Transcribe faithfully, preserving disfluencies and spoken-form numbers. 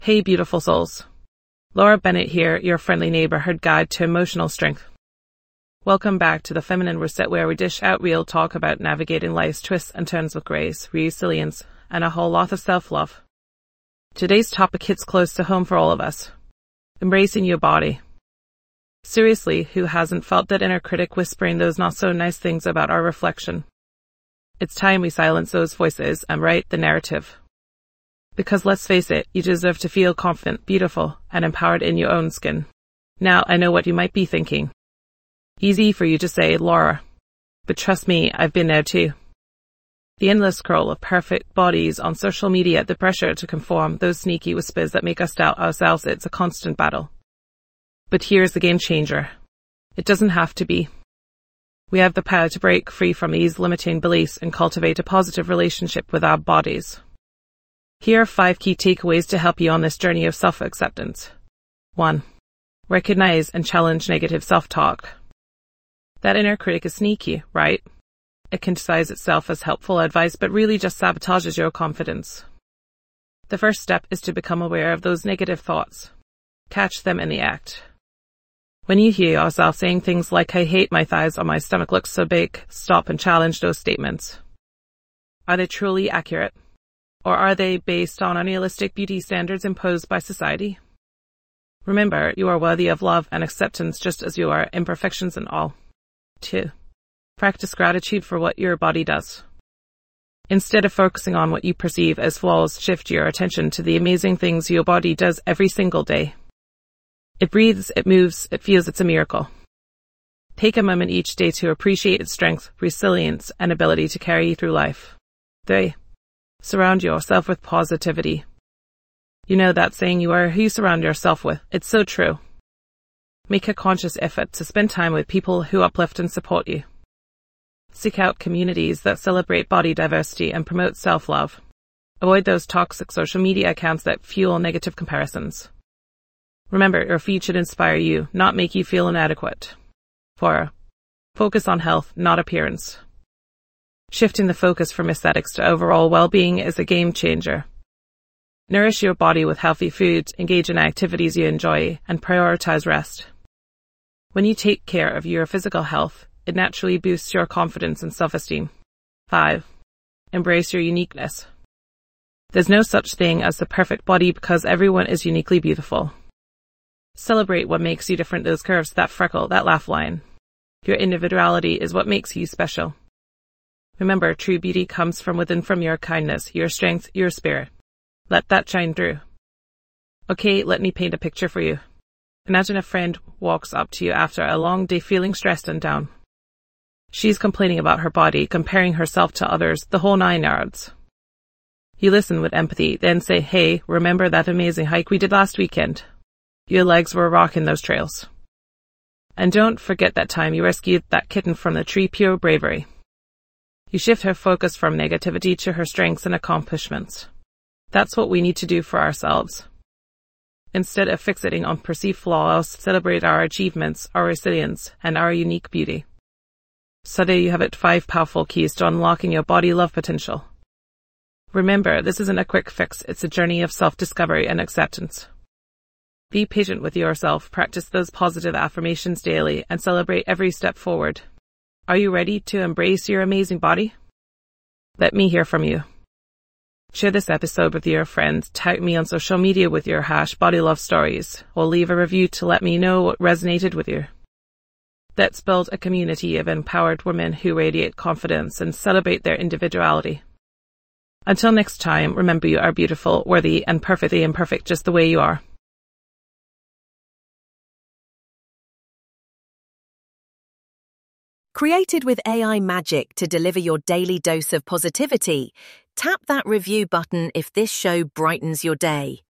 Hey beautiful souls. Laura Bennett here, your friendly neighborhood guide to emotional strength. Welcome back to the Feminine Reset, where we dish out real talk about navigating life's twists and turns with grace, resilience, and a whole lot of self-love. Today's topic hits close to home for all of us. Embracing your body. Seriously, who hasn't felt that inner critic whispering those not so nice things about our reflection? It's time we silence those voices and write the narrative. Because let's face it, you deserve to feel confident, beautiful, and empowered in your own skin. Now, I know what you might be thinking. Easy for you to say, Laura. But trust me, I've been there too. The endless scroll of perfect bodies on social media, the pressure to conform, those sneaky whispers that make us doubt ourselves, it's a constant battle. But here's the game changer. It doesn't have to be. We have the power to break free from these limiting beliefs and cultivate a positive relationship with our bodies. Here are five key takeaways to help you on this journey of self-acceptance. one. Recognize and challenge negative self-talk. That inner critic is sneaky, right? It can disguise itself as helpful advice, but really just sabotages your confidence. The first step is to become aware of those negative thoughts. Catch them in the act. When you hear yourself saying things like, I hate my thighs or my stomach looks so big, stop and challenge those statements. Are they truly accurate? Or are they based on unrealistic beauty standards imposed by society? Remember, you are worthy of love and acceptance just as you are, imperfections and all. two. Practice gratitude for what your body does. Instead of focusing on what you perceive as flaws, shift your attention to the amazing things your body does every single day. It breathes, it moves, it feels, it's a miracle. Take a moment each day to appreciate its strength, resilience, and ability to carry you through life. three. Surround yourself with positivity. You know that saying, you are who you surround yourself with. It's so true. Make a conscious effort to spend time with people who uplift and support you. Seek out communities that celebrate body diversity and promote self-love. Avoid those toxic social media accounts that fuel negative comparisons. Remember, your feed should inspire you, not make you feel inadequate. four. Focus on health, not appearance. Shifting the focus from aesthetics to overall well-being is a game changer. Nourish your body with healthy foods, engage in activities you enjoy, and prioritize rest. When you take care of your physical health, it naturally boosts your confidence and self-esteem. five. Embrace your uniqueness. There's no such thing as the perfect body because everyone is uniquely beautiful. Celebrate what makes you different, those curves, that freckle, that laugh line. Your individuality is what makes you special. Remember, true beauty comes from within, from your kindness, your strength, your spirit. Let that shine through. Okay, let me paint a picture for you. Imagine a friend walks up to you after a long day feeling stressed and down. She's complaining about her body, comparing herself to others, the whole nine yards. You listen with empathy, then say, hey, remember that amazing hike we did last weekend? Your legs were rocking those trails. And don't forget that time you rescued that kitten from the tree, pure bravery. You shift her focus from negativity to her strengths and accomplishments. That's what we need to do for ourselves. Instead of fixating on perceived flaws, celebrate our achievements, our resilience, and our unique beauty. So there you have it, five powerful keys to unlocking your body love potential. Remember, this isn't a quick fix, it's a journey of self-discovery and acceptance. Be patient with yourself, practice those positive affirmations daily, and celebrate every step forward. Are you ready to embrace your amazing body? Let me hear from you. Share this episode with your friends, tag me on social media with your hash bodylovestories, or leave a review to let me know what resonated with you. Let's build a community of empowered women who radiate confidence and celebrate their individuality. Until next time, remember you are beautiful, worthy, and perfectly imperfect just the way you are. Created with A I magic to deliver your daily dose of positivity, tap that review button if this show brightens your day.